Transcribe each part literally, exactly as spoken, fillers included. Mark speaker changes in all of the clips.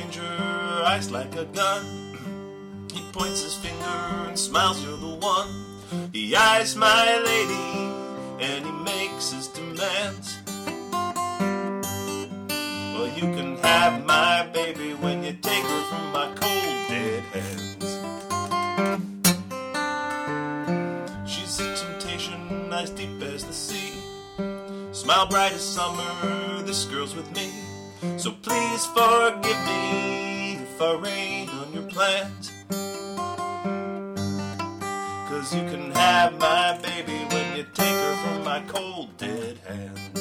Speaker 1: stranger, eyes like a gun. He points his finger and smiles, you're the one. He eyes my lady and he makes his demands. Well, you can have my baby when you take her from my cold dead hands. She's a temptation, eyes deep as the sea. Smile bright as summer, this girl's with me. So please forgive me if I rain on your plans. Cause you can have my baby when you take her from my cold dead hands.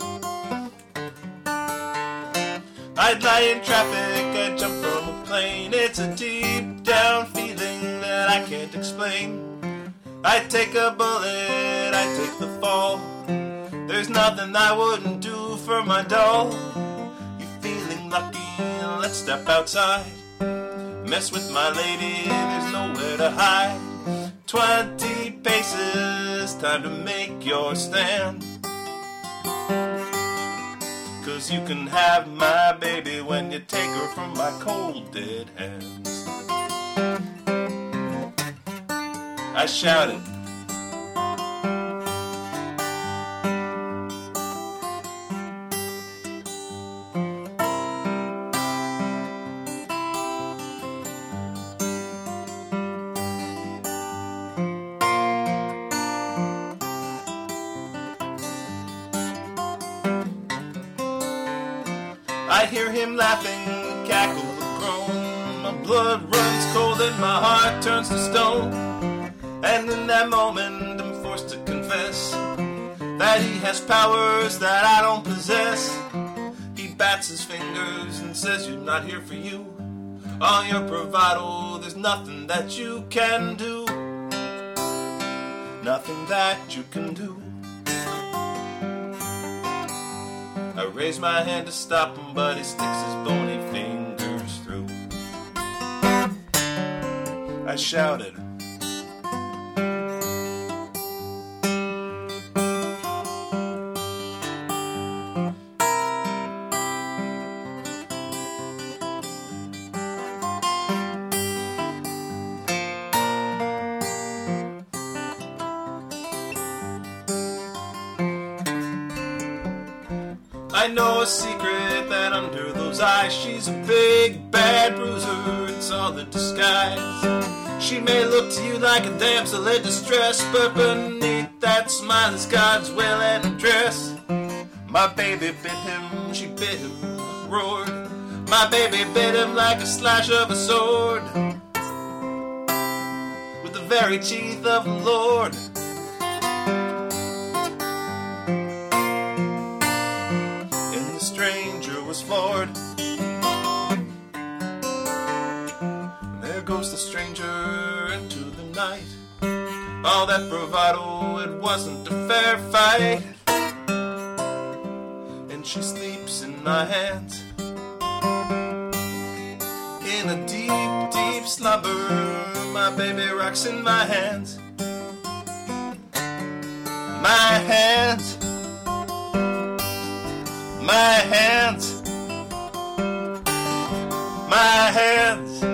Speaker 1: I'd lie in traffic, I'd jump from a plane. It's a deep down feeling that I can't explain. I'd take a bullet, I'd take the fall. There's nothing I wouldn't do for my doll. You feeling lucky? Let's step outside. Mess with my lady, there's nowhere to hide. Twenty paces, time to make your stand. Cause you can have my baby when you take her from my cold dead hands. I shouted. I hear him laughing, cackle a groan. My blood runs cold and my heart turns to stone. And in that moment I'm forced to confess that he has powers that I don't possess. He bats his fingers and says you're not here for you. All your bravado, there's nothing that you can do. Nothing that you can do. I raise my hand to stop him, but he sticks his bony fingers through. I shouted. I know a secret that under those eyes she's a big bad bruiser, it's all a disguise. She may look to you like a damsel in distress, but beneath that smile is God's will and address. My baby bit him, she bit him, roared. My baby bit him like a slash of a sword, with the very teeth of the Lord. Stranger was floored. There goes the stranger into the night. All that bravado, it wasn't a fair fight. And she sleeps in my hands, in a deep, deep slumber. My baby rocks in my hands. My hands. My hands, my hands.